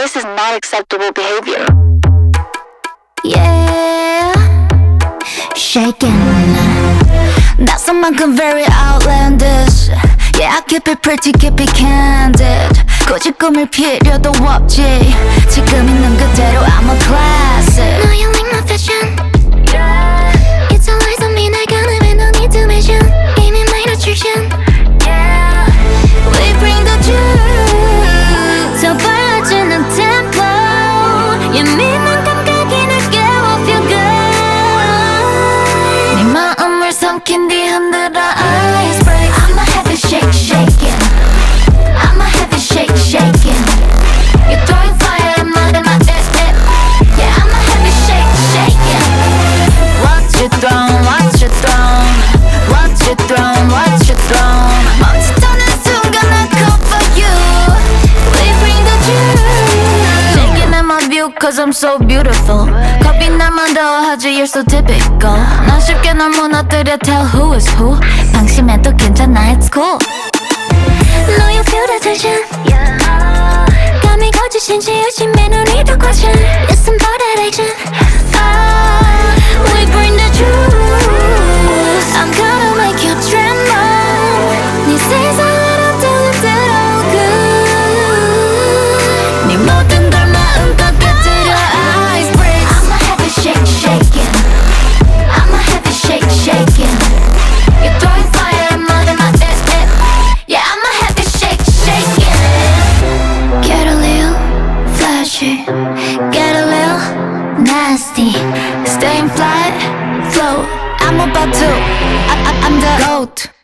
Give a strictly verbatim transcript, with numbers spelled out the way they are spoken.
this is not acceptable behavior. Yeah, shaking. That's 만큼 very outlandish. Yeah, I keep it pretty, keep it candid. 굳이 꾸밀 필요도 없지. 지금 있는 그대로 I'm a classic. No, you like my fashion. It's all eyes on me. 날 가늠해, no need to mention. Game in my nutrition. We bring the truth. 더 빨라지는 tempo. 예민한 감각이 날 깨워 feel good. 네 마음을 삼킨 뒤 흔들어 ice break. I'ma have it shake, shaking. I'ma have it shake, shaking. You're throwing fire in my, in my, eh, eh. Yeah, I'ma have it shake, shaking. Watch it thrown, watch it thrown. Watch it thrown, watch it thrown. 멈칫하는 순간 I come for you. We bring the truth. Shaking in my view cause I'm so beautiful. 겁이 나만 더하지 you're so typical. 난 쉽게 널 무너뜨려 tell who is who. 방심해도 괜찮아 it's cool. No, you feel the tension. 감이 거치신 지우심에 눈이 더 거쳐. Listen for that action. We bring the truth. I'm gonna make you tremble. 네 세상으로 들들어 good. 네 모든 걸 마음껏 깨뜨려 ice break. I'ma have it shake, shaking. I'ma have it shake, shaking. You're throwing fire in my, in my, eh, eh. Yeah, I'ma have it shake, shaking. Get a little flashy, get a little nasty. Staying fly, float. I'm about to, I, I, I'm the GOAT.